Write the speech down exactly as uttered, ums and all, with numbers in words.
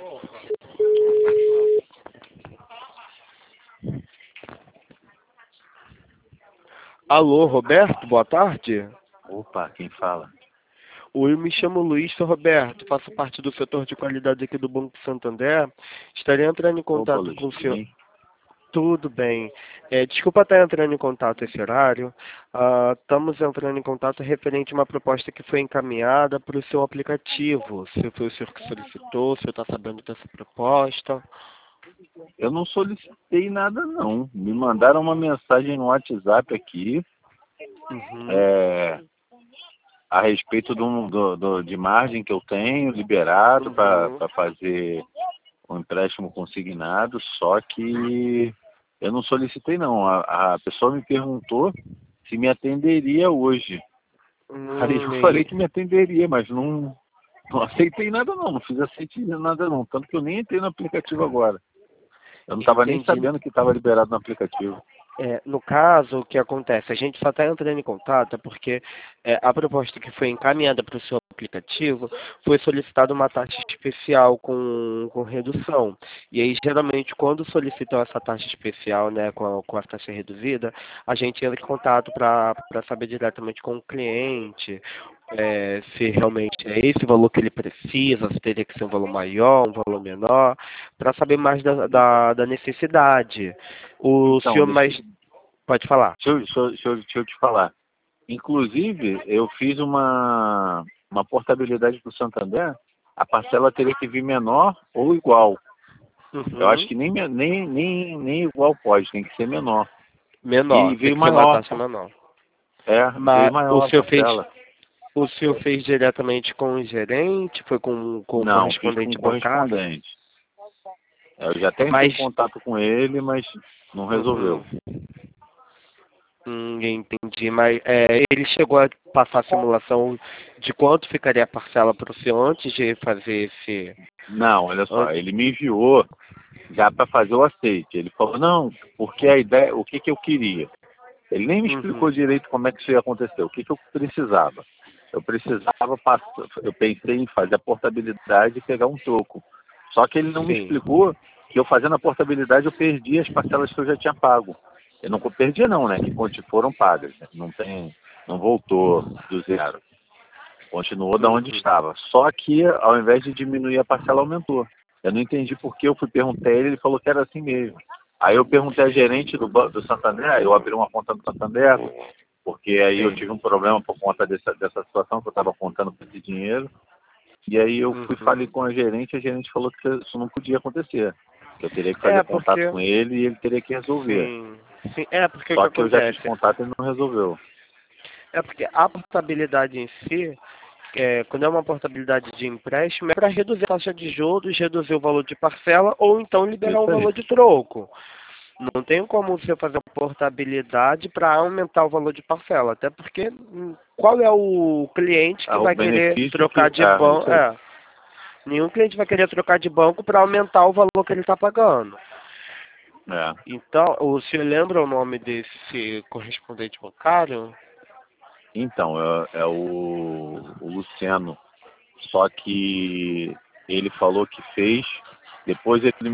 Alô, Roberto, boa tarde. Opa, quem fala? Oi, eu me chamo Luiz, sou Roberto, faço parte do setor de qualidade aqui do Banco Santander. Estaria entrando em Opa, contato Luiz, com o tudo senhor. bem? Tudo bem. É, desculpa estar entrando em contato esse horário. Ah, estamos entrando em contato referente a uma proposta que foi encaminhada para o seu aplicativo. Se foi o senhor que solicitou, se está sabendo dessa proposta. Eu não solicitei nada, não. Me mandaram uma mensagem no WhatsApp aqui, Uhum, é, a respeito do, do- do- de margem que eu tenho liberado para uhum. fazer um empréstimo consignado, só que eu não solicitei, não. A, a pessoa me perguntou se me atenderia hoje. Aí Hum, eu falei e- que me atenderia, mas não, não aceitei nada, não. Não fiz aceite nada, não. Tanto que eu nem entrei no aplicativo agora. Eu não estava nem entendi. sabendo que estava liberado no aplicativo. É, no caso, o que acontece? A gente só está entrando em contato porque é, a proposta que foi encaminhada para o seu aplicativo foi solicitada uma taxa especial com, com redução. E aí, geralmente, quando solicitam essa taxa especial, né, com a, com a taxa reduzida, a gente entra em contato para saber diretamente com o cliente é, se realmente é esse o valor que ele precisa, se teria que ser um valor maior, um valor menor, para saber mais da, da, da necessidade. O Então, senhor deixa, mais pode falar. deixa, eu, deixa, eu, deixa eu deixa eu te falar. Inclusive, eu fiz uma, uma portabilidade para o Santander, a parcela teria que vir menor ou igual. Eu acho Uhum. que nem, me- nem, nem, nem igual pode, tem que ser menor. E Menor, tem veio que ser uma maior. taxa menor. É, veio Mas o maior a senhor fez, parcela. o senhor fez diretamente com o gerente, foi com, com o Não, fiz com correspondente bancário? correspondente. Eu já até entrei Mas, em contato com ele, mas não uhum, resolveu. hum, entendi. Mas é, ele chegou a passar a simulação de quanto ficaria a parcela para o senhor antes de fazer esse, Não, olha só, antes, ele me enviou já para fazer o aceite. Ele falou, não, porque a ideia, o que, que eu queria? Ele nem me explicou uhum, direito como é que isso ia acontecer, o que, que eu precisava. Eu precisava passar, eu pensei em fazer a portabilidade e pegar um troco. Só que ele não me sim, explicou que eu fazendo a portabilidade eu perdi as parcelas que eu já tinha pago. Eu não perdi não, né? Que conti- foram pagas. Né? Não tem, não voltou do zero. Continuou da onde uhum, estava. Só que ao invés de diminuir a parcela aumentou. Eu não entendi por que eu fui perguntar a ele, ele falou que era assim mesmo. Aí eu perguntei a gerente do, ban- do Santander, eu abri uma conta no Santander, porque aí eu sim, tive um problema por conta dessa, dessa situação que eu estava contando com esse dinheiro. E aí eu fui falei uhum. com a gerente, a gerente falou que isso não podia acontecer. Que eu teria que É fazer contato porque, com ele e ele teria que resolver. sim, sim, é porque o que Só que eu já fiz acontece? contato e ele não resolveu. É porque a portabilidade em si, é, quando é uma portabilidade de empréstimo, é para reduzir a taxa de juros, reduzir o valor de parcela ou então liberar um Isso aí. valor de troco. Não tem como você fazer uma portabilidade para aumentar o valor de parcela, até porque hum, qual é o cliente que Ah, o vai querer benefício que. trocar de Ah, banco? isso aí. É, nenhum cliente vai querer trocar de banco para aumentar o valor que ele está pagando. É. Então, o senhor lembra o nome desse correspondente bancário? Então, é, é o, o Luciano. Só que ele falou que fez, depois ele